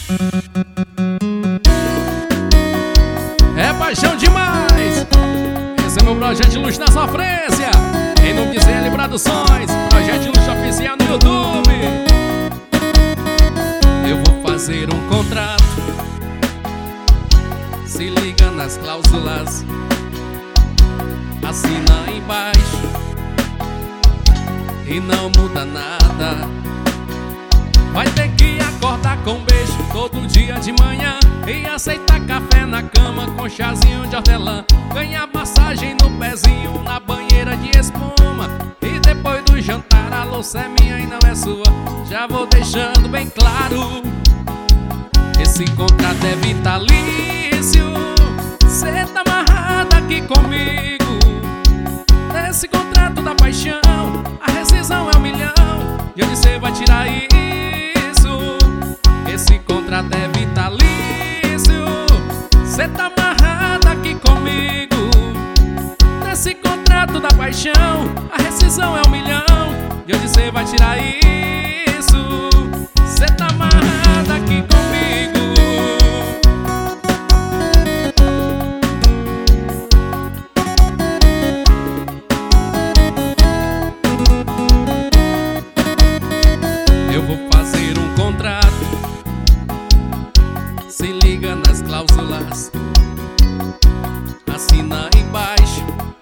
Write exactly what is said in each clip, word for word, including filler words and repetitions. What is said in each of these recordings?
É paixão demais. Esse é meu projeto de luz na sofrência. Em nome de Z L Produções, projeto de luz oficial no YouTube. Eu vou fazer um contrato, se liga nas cláusulas, assina embaixo e não muda nada. Vai ter que acordar com beijo todo dia de manhã e aceitar café na cama com chazinho de hortelã. Ganhar massagem no pezinho na banheira de espuma. E depois do jantar a louça é minha e não é sua. Já vou deixando bem claro, esse contrato é vitalício. Cê tá amarrado aqui comigo. Nesse contrato da paixão a rescisão é um milhão. E onde cê vai tirar isso? Esse contrato é vitalício. Cê tá amarrado aqui comigo. Nesse contrato da paixão a rescisão é um milhão. E onde cê vai tirar isso? Cê tá amarrado aqui comigo. Eu vou fazer um contrato, se liga nas cláusulas, assina embaixo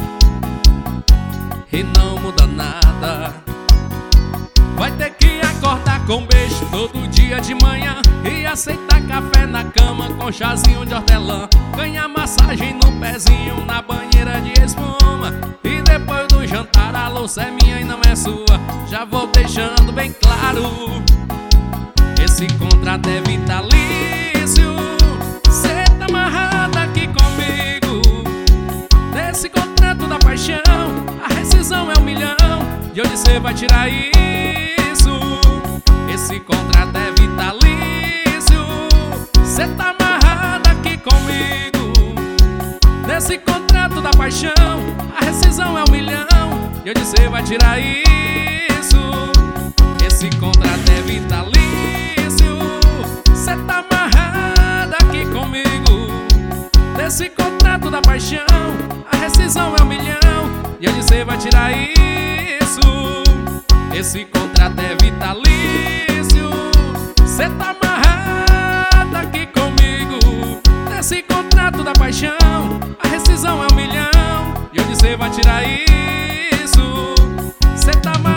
e não muda nada. Vai ter que acordar com beijo todo dia de manhã e aceitar café na cama com chazinho de hortelã. Ganhar massagem no pezinho na banheira de espuma. E depois do jantar a louça é minha e não é sua. Já vou deixando bem claro, esse contrato é vitalício. Cê tá amarrado aqui comigo. Nesse contrato da paixão a rescisão é um milhão. E onde cê vai tirar isso? Esse contrato é vitalício. Cê tá amarrado aqui comigo. Nesse contrato da paixão a rescisão é um milhão. E onde cê vai tirar isso? Esse contrato é vitalício. Cê tá amarrado aqui comigo. Nesse contrato da paixão a rescisão é um milhão. E onde cê vai tirar isso? Esse contrato é vitalício. Cê tá amarrado aqui comigo. Nesse contrato da paixão a rescisão é um milhão. E onde cê vai tirar isso? Cê tá amarrado